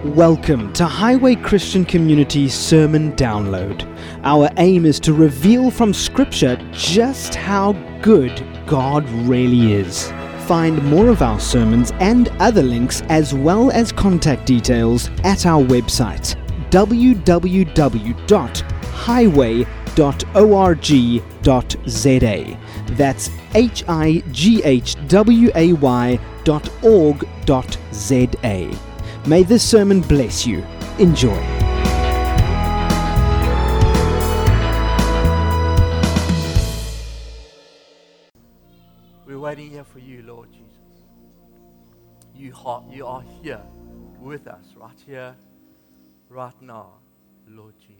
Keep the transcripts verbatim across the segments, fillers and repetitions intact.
Welcome to Highway Christian Community Sermon Download. Our aim is to reveal from Scripture just how good God really is. Find more of our sermons and other links as well as contact details at our website w w w dot highway dot org dot z a. That's H I G H W A Y dot org dot Z A. May this sermon bless you. Enjoy. We're waiting here for you, Lord Jesus. You are, you are here with us, right here, right now, Lord Jesus.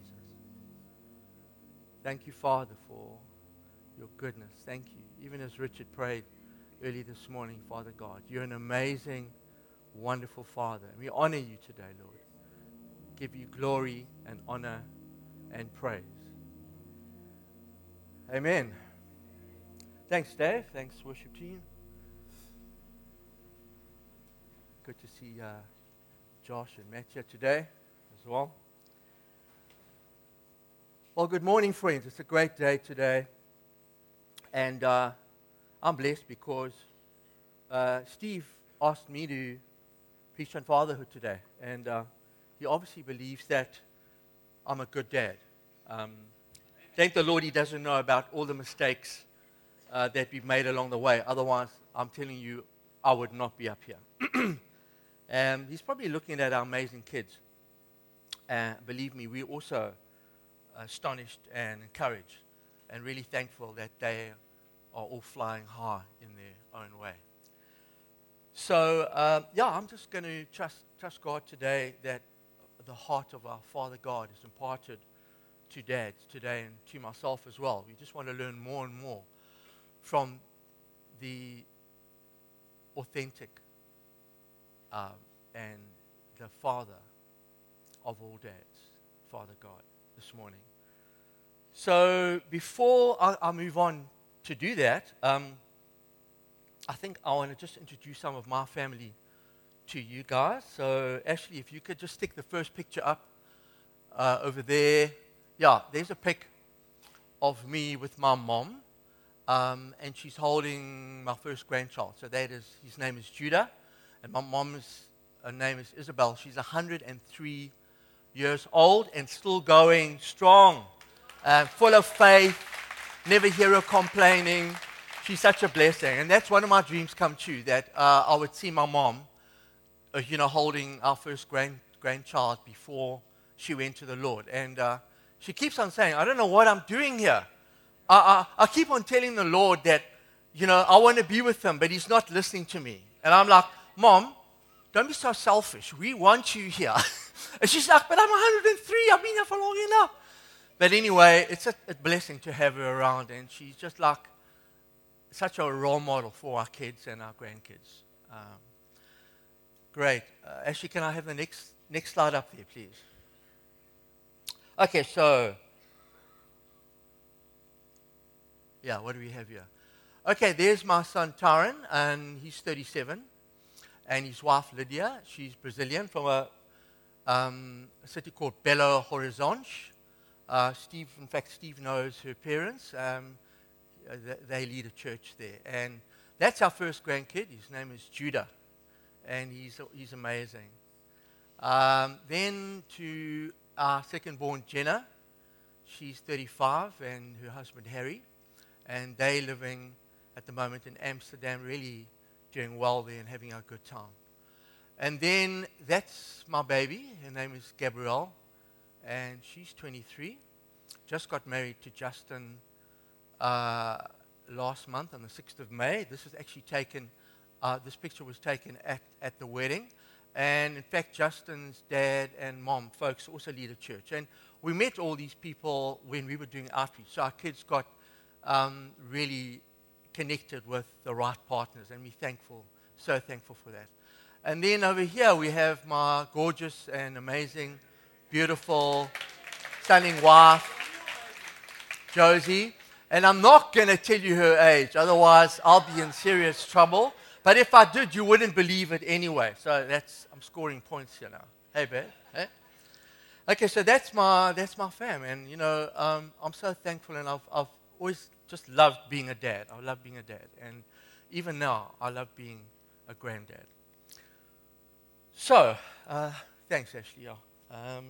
Thank you, Father, for your goodness. Thank you. Even as Richard prayed early this morning, Father God, you're an amazing, wonderful Father. We honor you today, Lord. Give you glory and honor and praise. Amen. Thanks, Dave. Thanks, worship team. Good to see uh, Josh and Matt here today as well. Well, good morning, friends. It's a great day today. And uh, I'm blessed because uh, Steve asked me to preach on fatherhood today. And uh, he obviously believes that I'm a good dad. Um, thank the Lord he doesn't know about all the mistakes uh, that we've made along the way. Otherwise, I'm telling you, I would not be up here. And he's probably looking at our amazing kids. And believe me, we're also astonished and encouraged and really thankful that they are all flying high in their own way. So, uh, yeah, I'm just going to trust, trust God today that the heart of our Father God is imparted to dads today and to myself as well. We just want to learn more and more from the authentic uh, and the Father of all dads, Father God, this morning. So before I, I move on to do that, um, I think I want to just introduce some of my family to you guys. So Ashley, if you could just stick the first picture up uh, over there. Yeah, there's a pic of me with my mom, um, and she's holding my first grandchild. So that is, his name is Judah, and my mom's her name is Isabel. She's one hundred three years old and still going strong. Uh, full of faith, never hear her complaining. She's such a blessing. And that's one of my dreams come true, that uh, I would see my mom, uh, you know, holding our first grand, grandchild before she went to the Lord. And uh, she keeps on saying, I don't know what I'm doing here. I, I, I keep on telling the Lord that, you know, I want to be with him, but he's not listening to me. And I'm like, Mom, don't be so selfish. We want you here. And she's like, but I'm one hundred three. I've been here for long enough. But anyway, it's a, a blessing to have her around, and she's just like such a role model for our kids and our grandkids. Um, great. Uh, Ashley, can I have the next next slide up there, please? Okay, so, yeah, what do we have here? Okay, there's my son Taran, and he's thirty-seven, and his wife Lydia. She's Brazilian from a, um, a city called Belo Horizonte. Uh, Steve, in fact, Steve knows her parents. Um, they lead a church there. And that's our first grandkid. His name is Judah. And he's he's amazing. Um, then to our second-born, Jenna. She's thirty-five, and her husband, Harry. And they're living at the moment in Amsterdam, really doing well there and having a good time. And then that's my baby. Her name is Gabrielle. And she's twenty-three, just got married to Justin uh, last month on the sixth of May. This was actually taken, uh, this picture was taken at, at the wedding. And in fact, Justin's dad and mom, folks, also lead a church. And we met all these people when we were doing outreach. So our kids got um, really connected with the right partners, and we're thankful, so thankful for that. And then over here we have my gorgeous and amazing beautiful, stunning wife, Josie. And I'm not going to tell you her age, otherwise I'll be in serious trouble. But if I did, you wouldn't believe it anyway. So that's, I'm scoring points here now. Hey, babe. Hey. Okay, so that's my that's my fam, and you know, um, I'm so thankful, and I've I've always just loved being a dad. I love being a dad, and even now, I love being a granddad. So, uh, thanks, Ashley. Yeah. Um,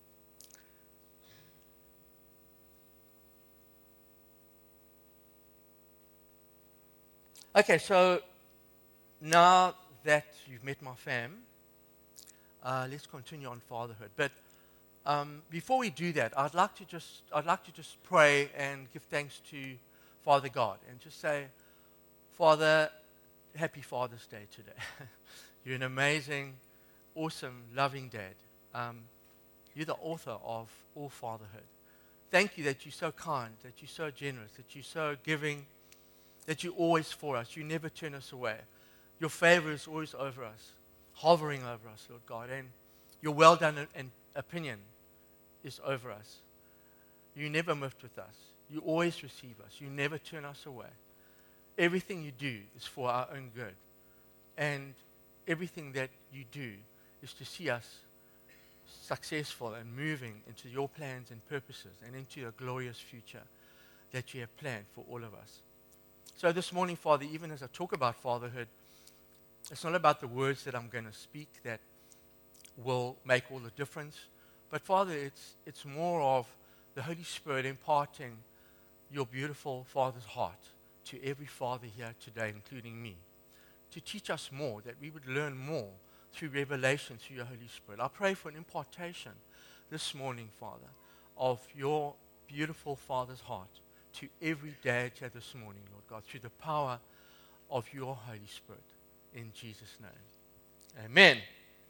okay, so now that you've met my fam, uh, let's continue on fatherhood. But um, before we do that, I'd like to just I'd like to just pray and give thanks to Father God and just say, Father, happy Father's Day today. You're an amazing, awesome, loving dad. Um, you're the author of all fatherhood. Thank you that you're so kind, that you're so generous, that you're so giving, that you're always for us. You never turn us away. Your favor is always over us, hovering over us, Lord God. And your well done and opinion is over us. You never miffed with us. You always receive us. You never turn us away. Everything you do is for our own good. And everything that you do is to see us successful and moving into your plans and purposes and into a glorious future that you have planned for all of us. So this morning, Father, even as I talk about fatherhood, it's not about the words that I'm going to speak that will make all the difference. But Father, it's, it's more of the Holy Spirit imparting your beautiful Father's heart to every father here today, including me, to teach us more, that we would learn more through revelation, through your Holy Spirit. I pray for an impartation this morning, Father, of your beautiful Father's heart to every dad here this morning, Lord God, through the power of your Holy Spirit. In Jesus' name. Amen.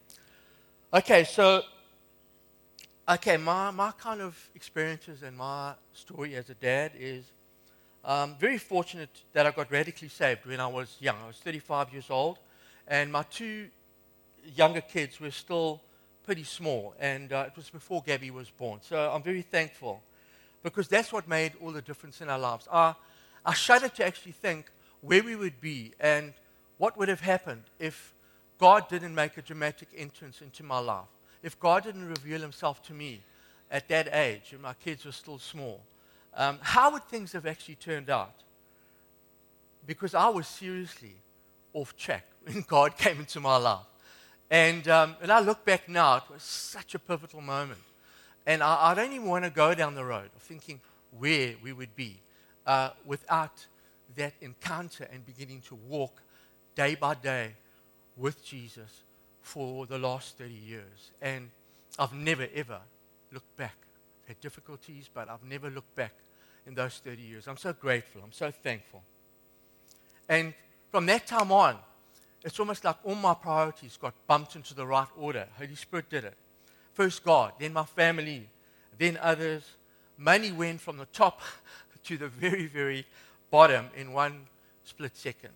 Okay, so, okay, my, my kind of experiences and my story as a dad is um, very fortunate that I got radically saved when I was young. I was thirty-five years old, and my two younger kids were still pretty small, and uh, it was before Gabby was born. So I'm very thankful, because that's what made all the difference in our lives. I, I shudder to actually think where we would be and what would have happened if God didn't make a dramatic entrance into my life, if God didn't reveal himself to me at that age when my kids were still small. Um, how would things have actually turned out? Because I was seriously off track when God came into my life. And um, when I look back now, it was such a pivotal moment. And I, I don't even want to go down the road of thinking where we would be uh, without that encounter and beginning to walk day by day with Jesus for the last thirty years. And I've never, ever looked back. I've had difficulties, but I've never looked back in those thirty years. I'm so grateful. I'm so thankful. And from that time on, it's almost like all my priorities got bumped into the right order. Holy Spirit did it. First God, then my family, then others. Money went from the top to the very, very bottom in one split second.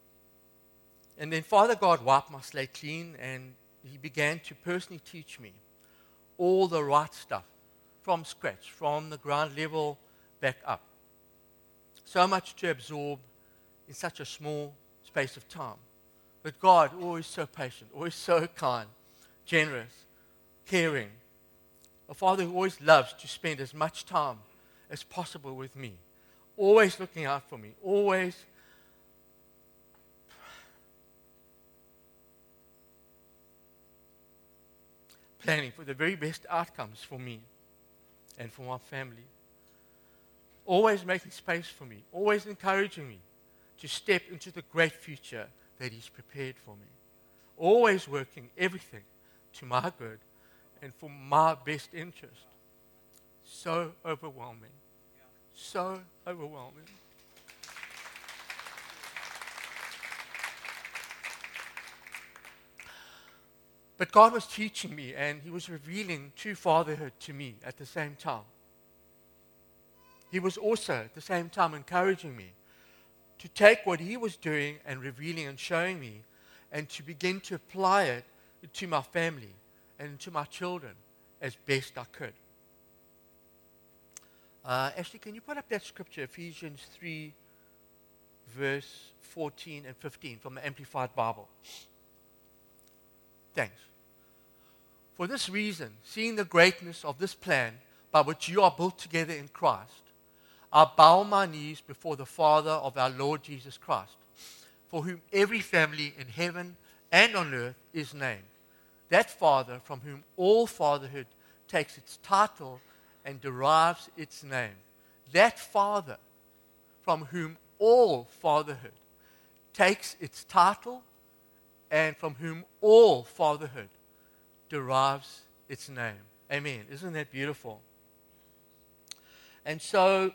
And then Father God wiped my slate clean, and he began to personally teach me all the right stuff from scratch, from the ground level back up. So much to absorb in such a small space of time. But God, always so patient, always so kind, generous, caring. A Father who always loves to spend as much time as possible with me, always looking out for me, always planning for the very best outcomes for me and for my family. Always making space for me, always encouraging me to step into the great future that he's prepared for me. Always working everything to my good and for my best interest. So overwhelming. So overwhelming. But God was teaching me, and he was revealing true fatherhood to me at the same time. He was also at the same time encouraging me to take what he was doing and revealing and showing me and to begin to apply it to my family and to my children as best I could. Uh, Ashley, can you put up that scripture, Ephesians three, verse fourteen and fifteen from the Amplified Bible? Thanks. For this reason, seeing the greatness of this plan by which you are built together in Christ, I bow my knees before the Father of our Lord Jesus Christ, for whom every family in heaven and on earth is named. That Father from whom all fatherhood takes its title and derives its name. That Father from whom all fatherhood takes its title and from whom all fatherhood derives its name. Amen. Isn't that beautiful? And so,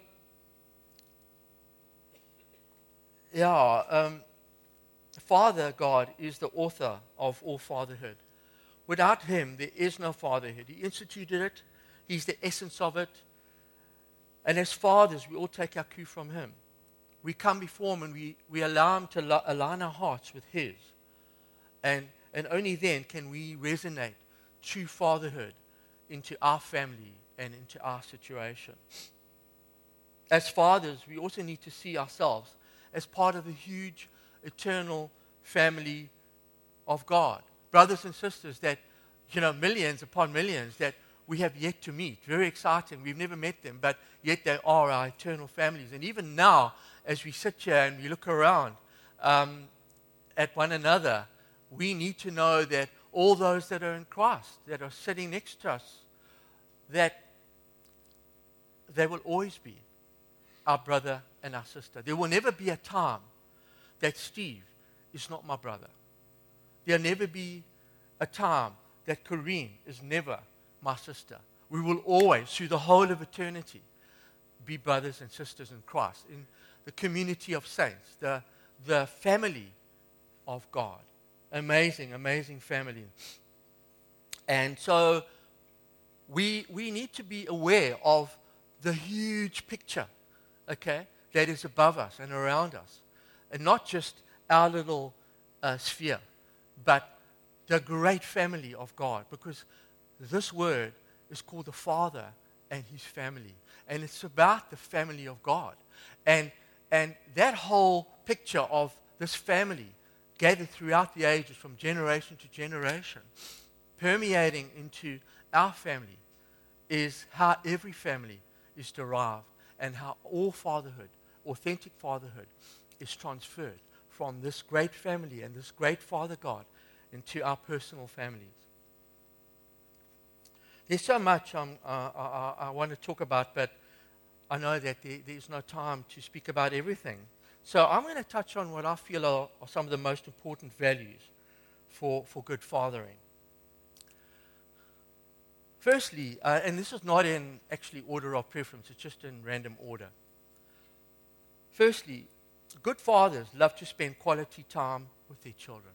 yeah, um, Father God is the author of all fatherhood. Without him, there is no fatherhood. He instituted it. He's the essence of it. And as fathers, we all take our cue from him. We come before him and we, we allow him to lo- align our hearts with his. And, and only then can we resonate true fatherhood into our family and into our situation. As fathers, we also need to see ourselves as part of the huge, eternal family of God. Brothers and sisters that, you know, millions upon millions that we have yet to meet. Very exciting. We've never met them, but yet they are our eternal families. And even now, as we sit here and we look around um, at one another, we need to know that all those that are in Christ, that are sitting next to us, that they will always be our brother and our sister. There will never be a time that Steve is not my brother. There'll never be a time that Corrine is never my sister. We will always, through the whole of eternity, be brothers and sisters in Christ, in the community of saints, the, the family of God. Amazing, amazing family. And so we, we need to be aware of the huge picture, okay, that is above us and around us. And not just our little uh, sphere, but the great family of God. Because this word is called the Father and his family. And it's about the family of God. And, and that whole picture of this family gathered throughout the ages from generation to generation, permeating into our family, is how every family is derived and how all fatherhood, authentic fatherhood, is transferred from this great family and this great Father God into our personal families. There's so much um, uh, I, I want to talk about, but I know that there, there's no time to speak about everything. So I'm going to touch on what I feel are, are some of the most important values for, for good fathering. Firstly, uh, and this is not in actually order of preference, it's just in random order. Firstly, good fathers love to spend quality time with their children.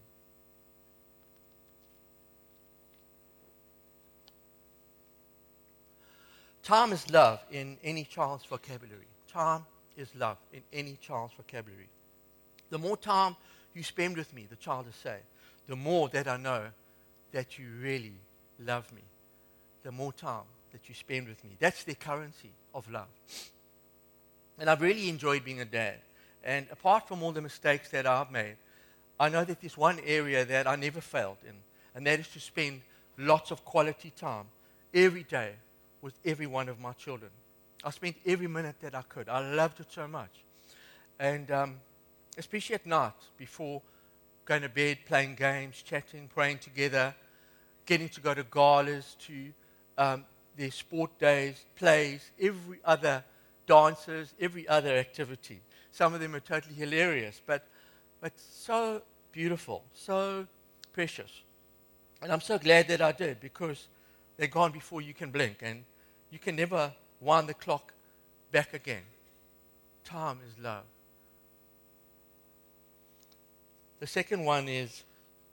Time is love in any child's vocabulary. Time is love in any child's vocabulary. The more time you spend with me, the child will say, the more that I know that you really love me. The more time that you spend with me. That's the currency of love. And I've really enjoyed being a dad. And apart from all the mistakes that I've made, I know that there's one area that I never failed in, and that is to spend lots of quality time every day with every one of my children. I spent every minute that I could. I loved it so much. And um, especially at night, before going to bed, playing games, chatting, praying together, getting to go to galas, to um, their sport days, plays, every other dances, every other activity. Some of them are totally hilarious, but, but so beautiful, so precious. And I'm so glad that I did, because they're gone before you can blink, and you can never wind the clock back again. Time is love. The second one is,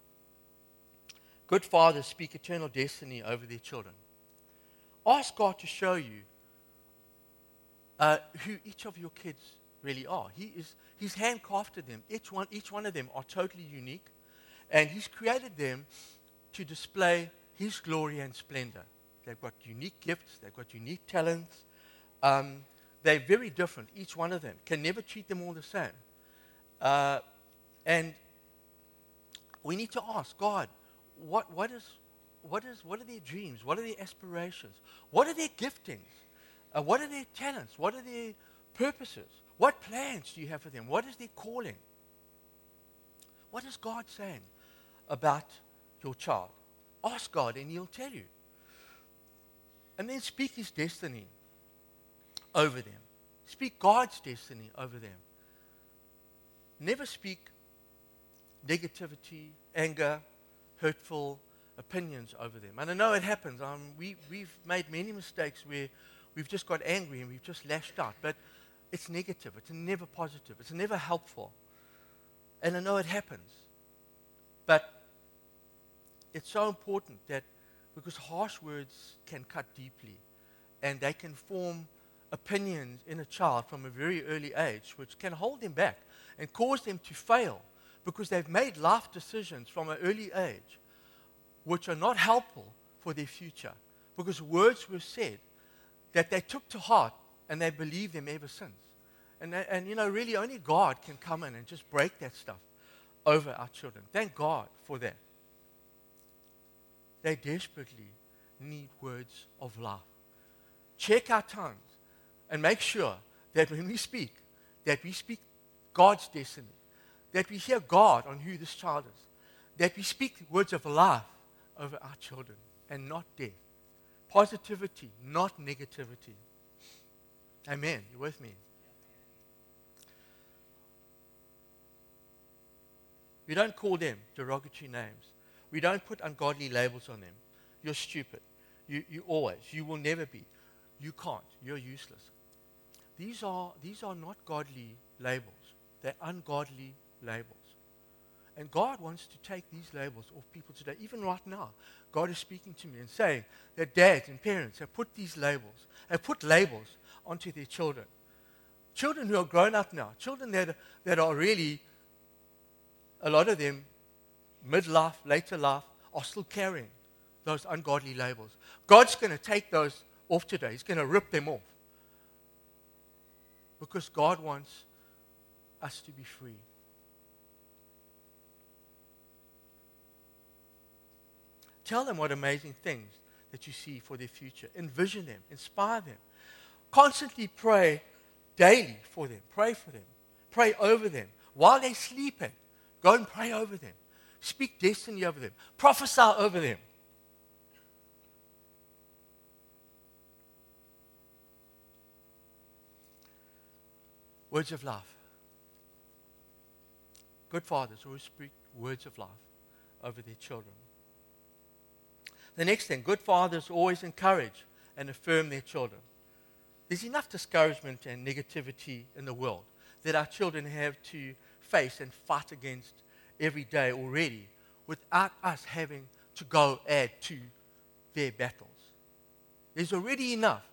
good fathers speak eternal destiny over their children. Ask God to show you uh, who each of your kids really are. He is, he's handcrafted them. Each one, each one of them are totally unique, and he's created them to display his glory and splendor. They've got unique gifts. They've got unique talents. Um, they're very different, each one of them. Can never treat them all the same. Uh, and we need to ask God, what, what is what, is, what are their dreams? What are their aspirations? What are their giftings? Uh, what are their talents? What are their purposes? What plans do you have for them? What is their calling? What is God saying about your child? Ask God and He'll tell you. And then speak His destiny over them. Speak God's destiny over them. Never speak negativity, anger, hurtful opinions over them. And I know it happens. Um, we, we've made many mistakes where we've just got angry and we've just lashed out. But it's negative. It's never positive. It's never helpful. And I know it happens. But it's so important that because harsh words can cut deeply and they can form opinions in a child from a very early age which can hold them back and cause them to fail because they've made life decisions from an early age which are not helpful for their future because words were said that they took to heart and they believe them ever since. And, and you know, really only God can come in and just break that stuff over our children. Thank God for that. They desperately need words of life. Check our tongues and make sure that when we speak, that we speak God's destiny, that we hear God on who this child is, that we speak words of life over our children and not death. Positivity, not negativity. Amen. You with me? We don't call them derogatory names. We don't put ungodly labels on them. You're stupid. You, you always. You will never be. You can't. You're useless. These are, these are not godly labels. They're ungodly labels. And God wants to take these labels off people today. Even right now, God is speaking to me and saying that dads and parents have put these labels, have put labels onto their children. Children who are grown up now, children that, that are really, a lot of them, midlife, later life, are still carrying those ungodly labels. God's going to take those off today. He's going to rip them off. Because God wants us to be free. Tell them what amazing things that you see for their future. Envision them. Inspire them. Constantly pray daily for them. Pray for them. Pray over them. While they're sleeping, go and pray over them. Speak destiny over them. Prophesy over them. Words of life. Good fathers always speak words of life over their children. The next thing, good fathers always encourage and affirm their children. There's enough discouragement and negativity in the world that our children have to face and fight against every day already without us having to go add to their battles. There's already enough.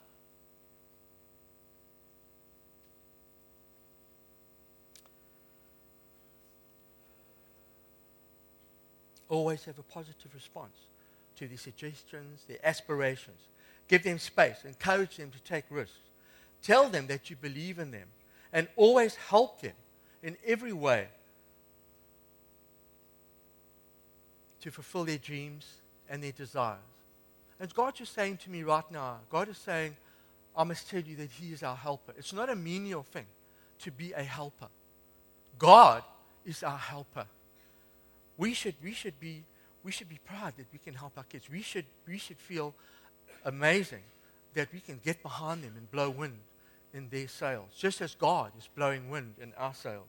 Always have a positive response to their suggestions, their aspirations. Give them space. Encourage them to take risks. Tell them that you believe in them. And always help them in every way to fulfill their dreams and their desires. And God's just saying to me right now, God is saying, I must tell you that He is our helper. It's not a menial thing to be a helper. God is our helper. We should, we should be, we should be proud that we can help our kids. We should, we should feel amazing that we can get behind them and blow wind in their sails, just as God is blowing wind in our sails.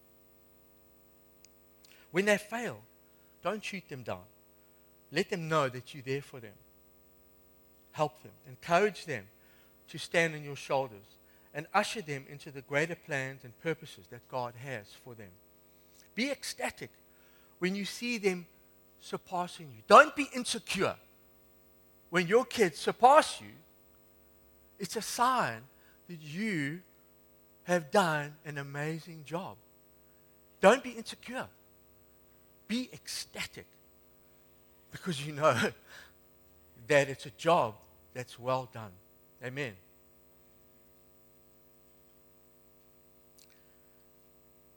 When they fail, don't shoot them down. Let them know that you're there for them. Help them. Encourage them to stand on your shoulders and usher them into the greater plans and purposes that God has for them. Be ecstatic when you see them surpassing you. Don't be insecure. When your kids surpass you, it's a sign that you have done an amazing job. Don't be insecure. Be ecstatic because you know that it's a job that's well done. Amen.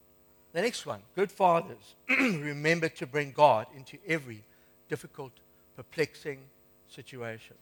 The next one, good fathers remember to bring God into every difficult perplexing situation.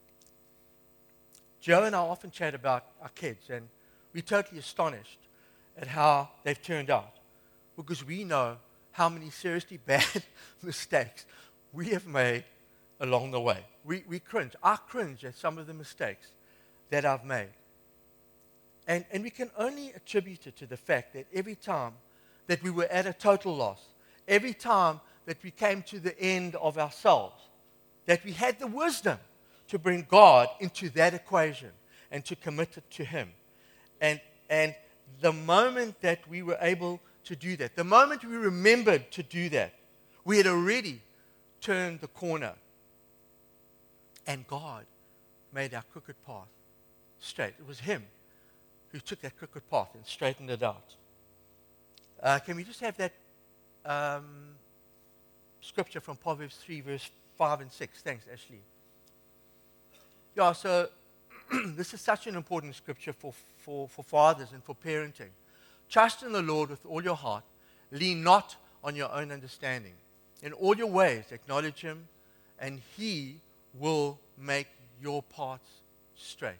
Joe and I often chat about our kids, and we're totally astonished at how they've turned out, because we know how many seriously bad mistakes we have made along the way. We, we cringe. I cringe at some of the mistakes that I've made. And, and we can only attribute it to the fact that every time that we were at a total loss, every time that we came to the end of ourselves, that we had the wisdom to bring God into that equation and to commit it to Him. And, and the moment that we were able to do that, the moment we remembered to do that, we had already turned the corner. And God made our crooked path straight. It was Him who took that crooked path and straightened it out. Uh, can we just have that um, scripture from Proverbs three, verse five and six? Thanks, Ashley. Yeah, so this is such an important scripture for, for, for fathers and for parenting. Trust in the Lord with all your heart. Lean not on your own understanding. In all your ways, acknowledge Him, and He will make your paths straight.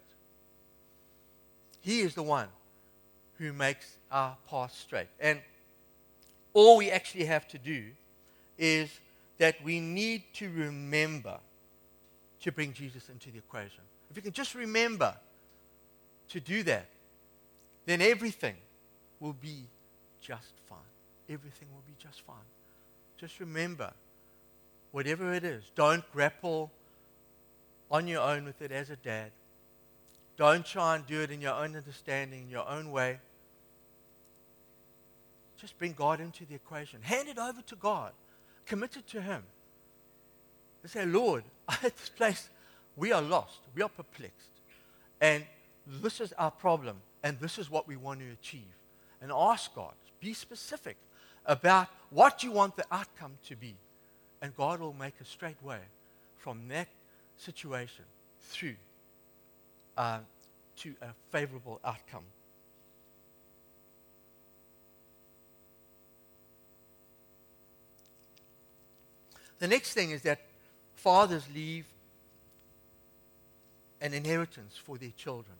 He is the one who makes our path straight. And all we actually have to do is that we need to remember to bring Jesus into the equation. If you can just remember to do that, then everything will be just fine. Everything will be just fine. Just remember, whatever it is, don't grapple on your own with it as a dad. Don't try and do it in your own understanding, in your own way. Just bring God into the equation. Hand it over to God. Commit it to Him. And say, Lord, at this place, we are lost. We are perplexed. And this is our problem. And this is what we want to achieve. And ask God. Be specific about what you want the outcome to be. And God will make a straight way from that situation through uh, to a favorable outcome. The next thing is that fathers leave an inheritance for their children.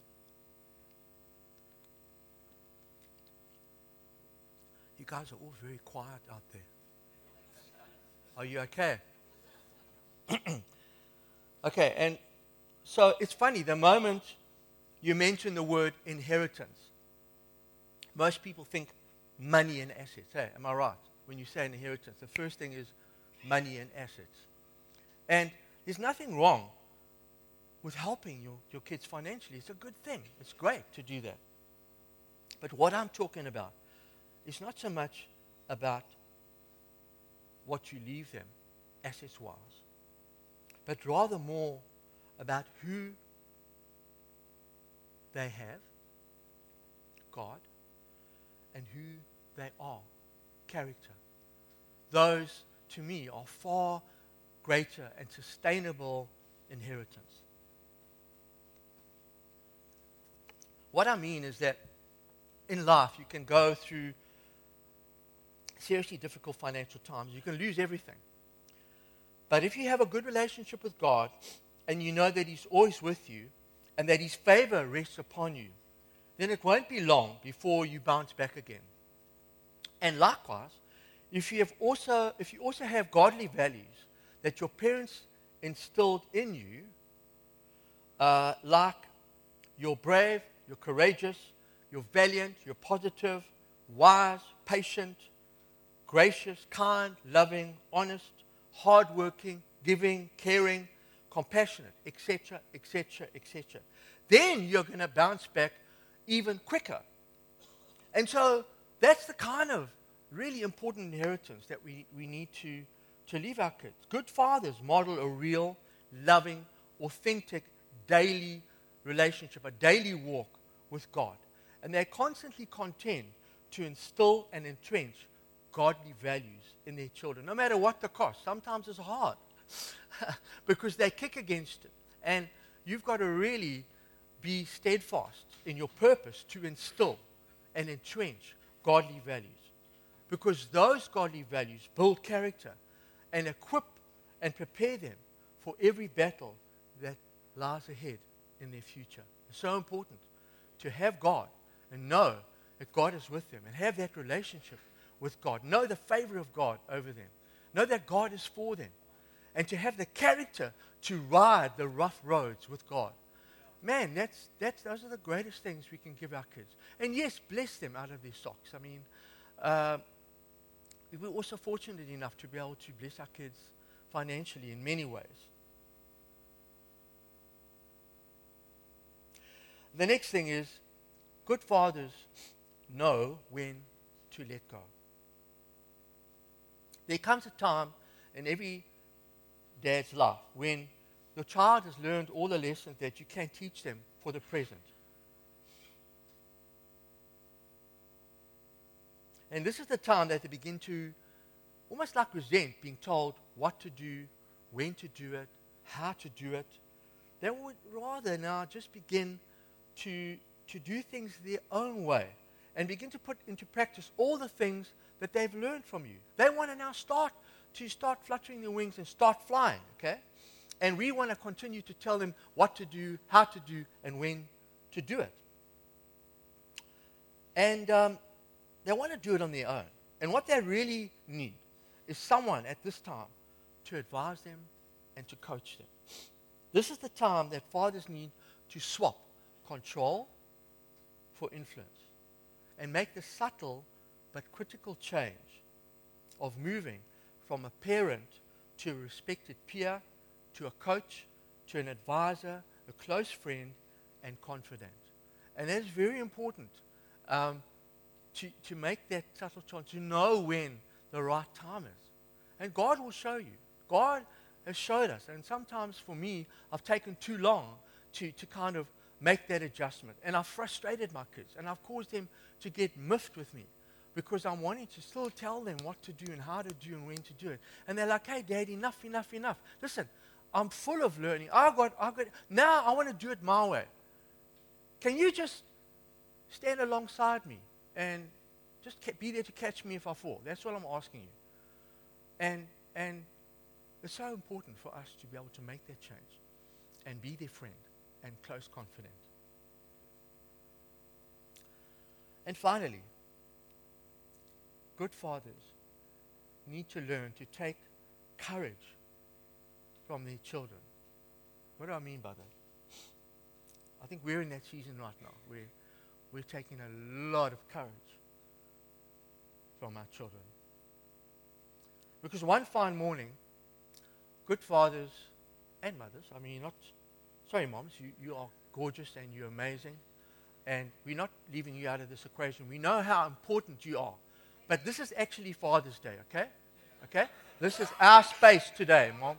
You guys are all very quiet out there. Are you okay? Okay, and so it's funny, the moment you mention the word inheritance, most people think money and assets. Hey, am I right? When you say inheritance, the first thing is money and assets. And there's nothing wrong with helping your, your kids financially. It's a good thing. It's great to do that. But what I'm talking about is not so much about what you leave them, assets-wise, but rather more about who they have, God, and who they are, character. Those, to me, are far greater and sustainable inheritance. What I mean is that in life you can go through seriously difficult financial times. You can lose everything. But if you have a good relationship with God and you know that He's always with you and that His favor rests upon you, then it won't be long before you bounce back again. And likewise, if you have also if you also have godly values that your parents instilled in you, uh, like you're brave, you're courageous, you're valiant, you're positive, wise, patient, gracious, kind, loving, honest, hardworking, giving, caring, compassionate, et cetera, et cetera, et cetera. Then you're going to bounce back even quicker. And so that's the kind of really important inheritance that we, we need to, to leave our kids. Good fathers model a real, loving, authentic, daily relationship, a daily walk with God. And they constantly contend to instill and entrench godly values in their children, no matter what the cost. Sometimes it's hard because they kick against it. And you've got to really be steadfast in your purpose to instill and entrench godly values, because those godly values build character and equip and prepare them for every battle that lies ahead in their future. It's so important to have God and know that God is with them and have that relationship with God. Know the favor of God over them. Know that God is for them. And to have the character to ride the rough roads with God. Man, that's, that's, those are the greatest things we can give our kids. And yes, bless them out of their socks. I mean, uh, we're also fortunate enough to be able to bless our kids financially in many ways. The next thing is, good fathers know when to let go. There comes a time in every dad's life when your child has learned all the lessons that you can teach them for the present. And this is the time that they begin to almost like resent being told what to do, when to do it, how to do it. They would rather now just begin to, to do things their own way and begin to put into practice all the things that they've learned from you. They want to now start to start fluttering their wings and start flying, okay? And we want to continue to tell them what to do, how to do, and when to do it. And um, they want to do it on their own. And what they really need is someone at this time to advise them and to coach them. This is the time that fathers need to swap control for influence and make the subtle but critical change of moving from a parent to a respected peer, to a coach, to an advisor, a close friend, and confidant. And that's very important um, to, to make that subtle change, to know when the right time is. And God will show you. God has showed us. And sometimes for me, I've taken too long to, to kind of make that adjustment. And I've frustrated my kids. And I've caused them to get miffed with me because I'm wanting to still tell them what to do and how to do and when to do it. And they're like, hey, Dad, enough, enough, enough. Listen, I'm full of learning. I've got, I've got, now I want to do it my way. Can you just stand alongside me and just be there to catch me if I fall? That's what I'm asking you. And, and it's so important for us to be able to make that change and be their friend and close confidant. And finally, good fathers need to learn to take courage from their children. What do I mean by that? I think we're in that season right now where we're taking a lot of courage from our children. Because one fine morning, good fathers and mothers, I mean, not, sorry moms, you, you are gorgeous and you're amazing, and we're not leaving you out of this equation. We know how important you are. But this is actually Father's Day, okay? Okay? This is our space today, Mom.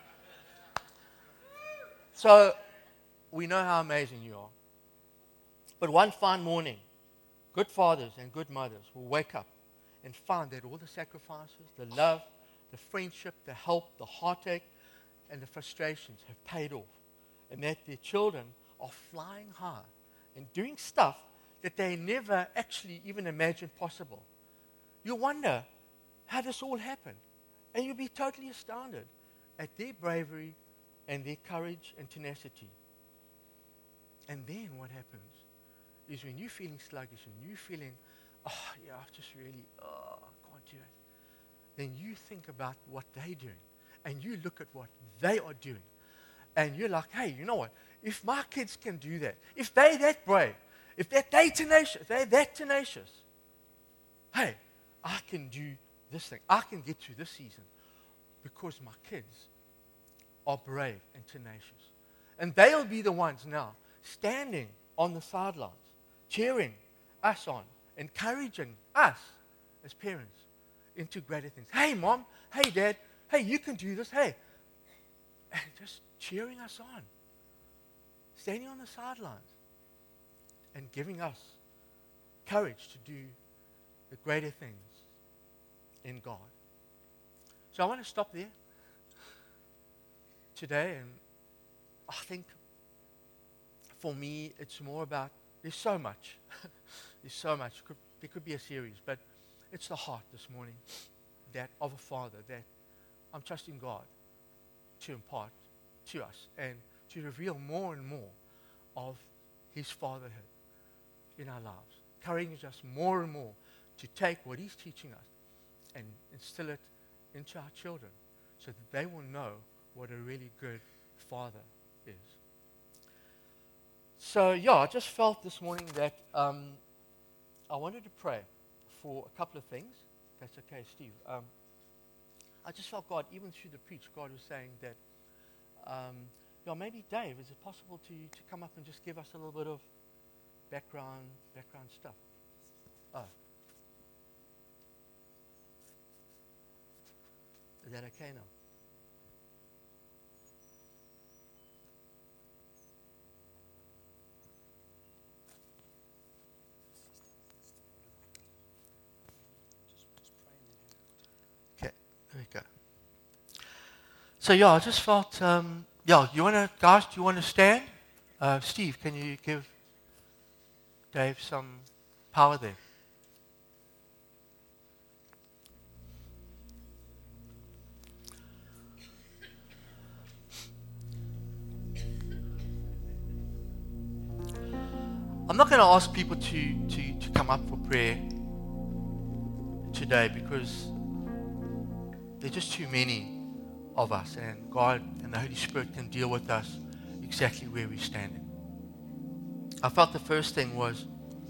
So, we know how amazing you are. But one fine morning, good fathers and good mothers will wake up and find that all the sacrifices, the love, the friendship, the help, the heartache, and the frustrations have paid off. And that their children are flying high and doing stuff that they never actually even imagined possible. You wonder how this all happened. And you'll be totally astounded at their bravery and their courage and tenacity. And then what happens is when you're feeling sluggish and you're feeling, oh, yeah, I've just really, oh, I can't do it. Then you think about what they're doing. And you look at what they are doing. And you're like, hey, you know what? If my kids can do that, if they're that brave, if they're, they tenacious, they're that tenacious, hey, I can do this thing. I can get through this season because my kids are brave and tenacious. And they'll be the ones now standing on the sidelines, cheering us on, encouraging us as parents into greater things. Hey, Mom. Hey, Dad. Hey, you can do this. Hey. And just cheering us on. Standing on the sidelines and giving us courage to do the greater things in God. So I want to stop there today, and I think for me it's more about, there's so much. There's so much. It could, it could be a series, but it's the heart this morning that of a father that I'm trusting God to impart to us and to reveal more and more of his fatherhood in our lives, encouraging us more and more to take what he's teaching us and instill it into our children so that they will know what a really good father is. So, yeah, I just felt this morning that um, I wanted to pray for a couple of things. If that's okay, Steve. Um, I just felt God, even through the preach, God was saying that, um, yeah, maybe Dave, is it possible to, to come up and just give us a little bit of background background stuff? Oh. Is that okay now? Okay, there we go. So yeah, I just felt, um, yeah, you want to, guys, do you want to stand? Uh, Steve, can you give Dave some power there? I'm not going to ask people to, to, to come up for prayer today because there are just too many of us, and God and the Holy Spirit can deal with us exactly where we're standing. I felt the first thing was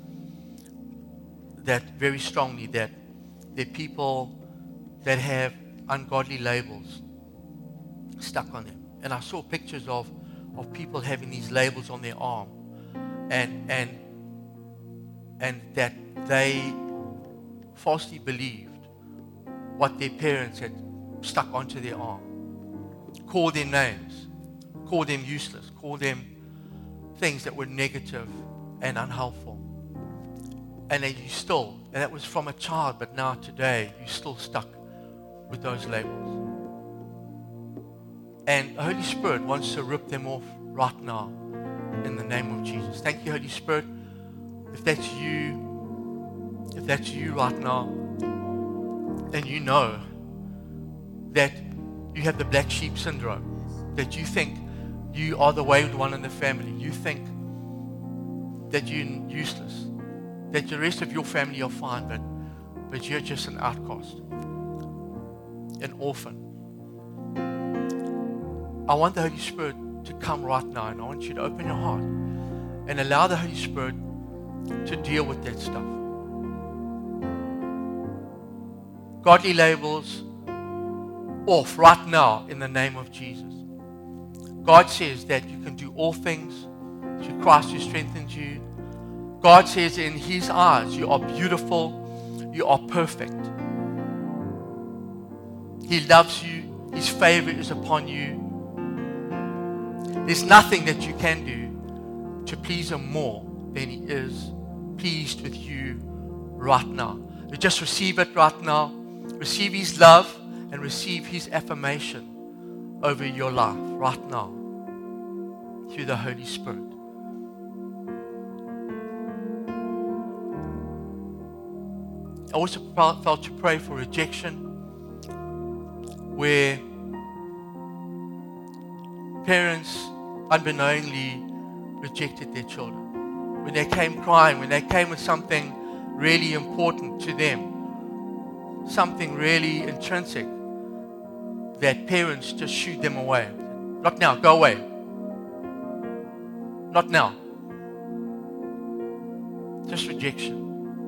that very strongly that there are people that have ungodly labels stuck on them. And I saw pictures of, of people having these labels on their arm, and and and that they falsely believed what their parents had stuck onto their arm. Call them names, call them useless, call them things that were negative and unhelpful. And then you still, and that was from a child, but now today, you're still stuck with those labels. And the Holy Spirit wants to rip them off right now in the name of Jesus. Thank you, Holy Spirit. If that's you, if that's you right now, and you know that you have the black sheep syndrome, that you think you are the wayward one in the family, you think that you're useless, that the rest of your family are fine, but, but you're just an outcast, an orphan. I want the Holy Spirit to come right now, and I want you to open your heart and allow the Holy Spirit to deal with that stuff. Godly labels off right now in the name of Jesus. God says that you can do all things through Christ who strengthens you. God says in his eyes you are beautiful, you are perfect. He loves you, his favor is upon you. There's nothing that you can do to please him more than he is pleased with you right now. You just receive it right now. Receive his love and receive his affirmation over your life right now through the Holy Spirit. I also felt to pray for rejection, where parents unbeknowingly rejected their children. When they came crying, when they came with something really important to them, something really intrinsic, that parents just shooed them away. Not now, go away. Not now. Just rejection.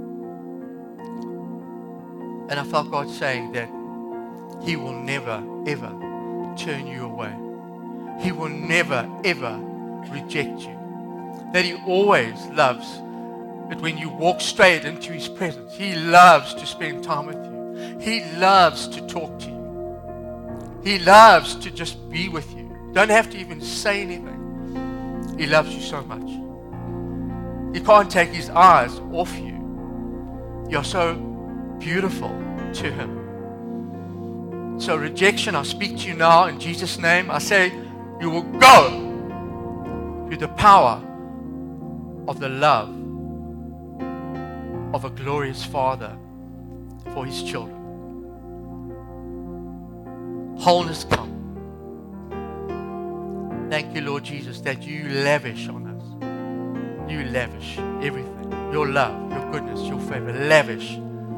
And I felt God saying that he will never, ever turn you away. He will never, ever reject you. That he always loves it when you walk straight into his presence. He loves to spend time with you. He loves to talk to you. He loves to just be with you. Don't have to even say anything. He loves you so much. He can't take his eyes off you. You're so beautiful to him. So rejection, I speak to you now in Jesus' name. I say you will go through the power of the love of a glorious Father for his children. Wholeness come. Thank you, Lord Jesus, that you lavish on us. You lavish everything. Your love, your goodness, your favor. Lavish.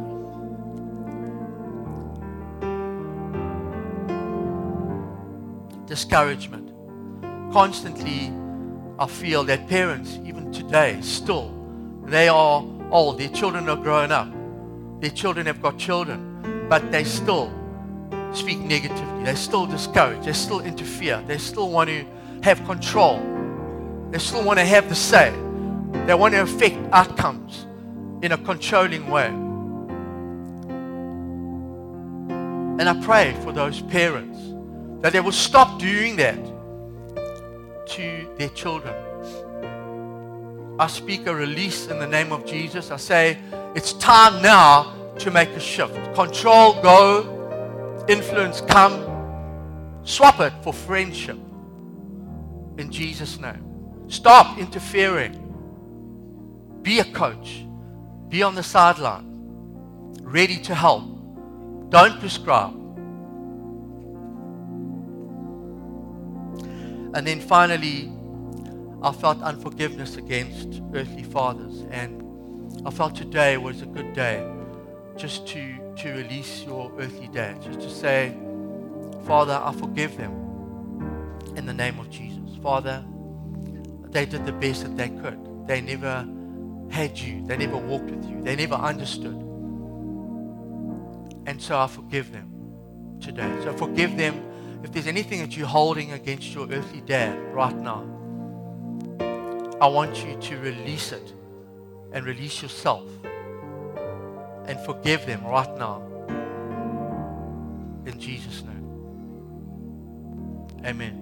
Discouragement. Constantly, I feel that parents, even today, still, they are old. Their children are growing up. Their children have got children. But they still speak negatively. They still discourage. They still interfere. They still want to have control. They still want to have the say. They want to affect outcomes in a controlling way. And I pray for those parents that they will stop doing that to their children. I speak a release in the name of Jesus. I say it's time now to make a shift. Control go, influence come. Swap it for friendship in Jesus' name. Stop interfering. Be a coach. Be on the sideline, ready to help. Don't prescribe. And then finally, I felt unforgiveness against earthly fathers. And I felt today was a good day just to, to release your earthly dad. Just to say, Father, I forgive them in the name of Jesus. Father, they did the best that they could. They never had you. They never walked with you. They never understood. And so I forgive them today. So forgive them. If there's anything that you're holding against your earthly dad right now, I want you to release it and release yourself and forgive them right now in Jesus' name. Amen.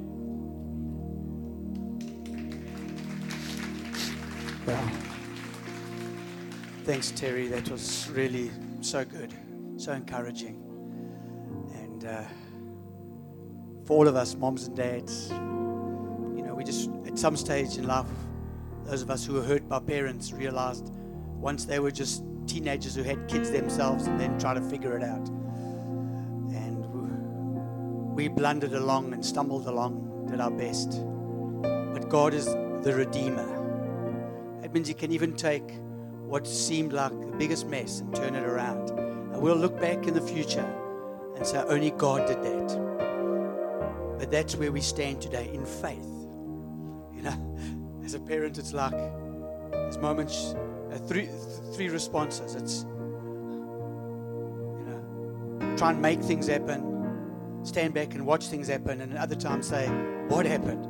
Wow. Thanks, Terry. That was really so good, so encouraging. And uh, for all of us, moms and dads, you know, we just, at some stage in life, those of us who were hurt by parents realized once they were just teenagers who had kids themselves and then tried to figure it out. And we blundered along and stumbled along, did our best. But God is the Redeemer. That means He can even take what seemed like the biggest mess and turn it around. And we'll look back in the future and say, only God did that. But that's where we stand today, in faith. You know, as a parent, it's like there's moments, uh, three three responses. It's, you know, try and make things happen, stand back and watch things happen, and at other times say, what happened?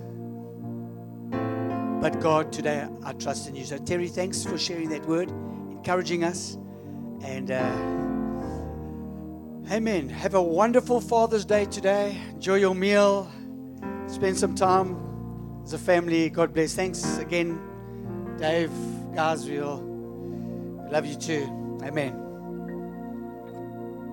But God, today I trust in you. So Terry, thanks for sharing that word, encouraging us, and uh, amen. Have a wonderful Father's Day today. Enjoy your meal. Spend some time as a family. God bless. Thanks again, Dave, guys. We'll love you too. Amen.